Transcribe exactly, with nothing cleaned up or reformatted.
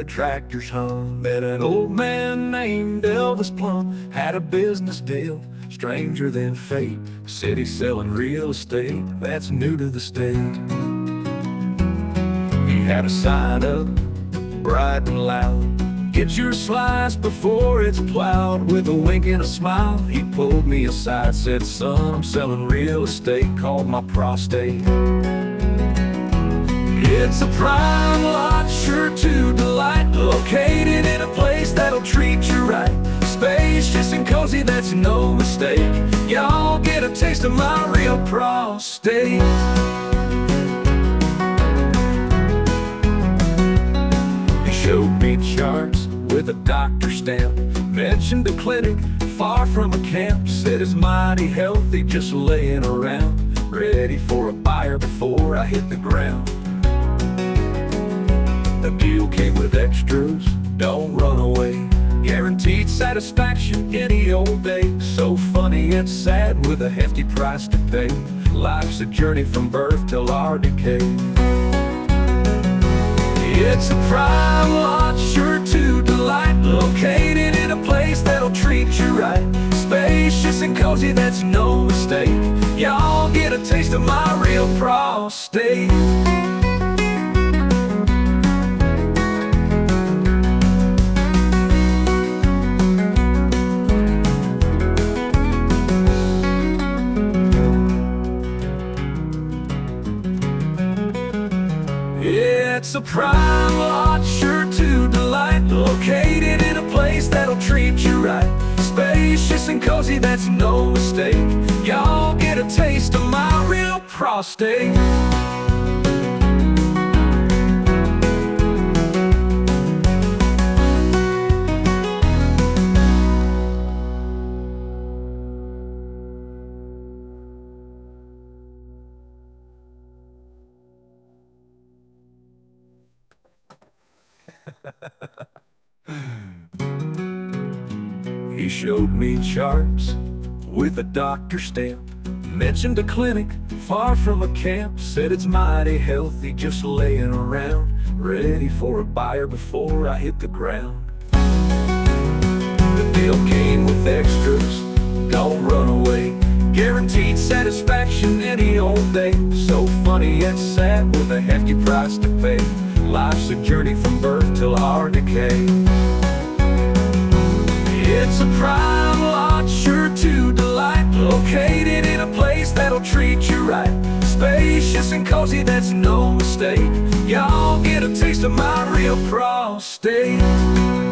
tractors hum. Met an old man named Elvis Plum, had a business deal, stranger than fate. City selling real estate, that's new to the state. He had a sign up, bright and loud, get your slice before it's plowed. With a wink and a smile, he pulled me aside, said, son, I'm selling real estate, called my prostate. It's a prime lot, sure to delight, located in a place that'll treat you right. Spacious and cozy, that's no mistake. Y'all get a taste of my real prostate. He showed me charts with a doctor stamp, mentioned a clinic far from a camp. Said it's mighty healthy, just laying around, ready for a buyer before I hit the ground. The deal came with extras, don't run away, guaranteed satisfaction any old day. So funny and sad with a hefty price to pay. Life's a journey from birth till our decay. It's a prime lot, sure to delight, located in a place that'll treat you right. Spacious and cozy, that's no mistake. Y'all get a taste of my real prostate. It's a prime lot, sure to delight, located in a place that'll treat you right. Spacious and cozy, that's no mistake. Y'all get a taste of my real prostate. He showed me charts with a doctor stamp, mentioned a clinic far from a camp. Said it's mighty healthy, just laying around, ready for a buyer before I hit the ground. The deal came with extras, don't run away, guaranteed satisfaction any old day. So funny and sad with a hefty price to pay. Life's a journey from birth till our decay. It's a prime lot, sure to delight, located in a place that'll treat you right. Spacious and cozy, that's no mistake. Y'all get a taste of my real prostate.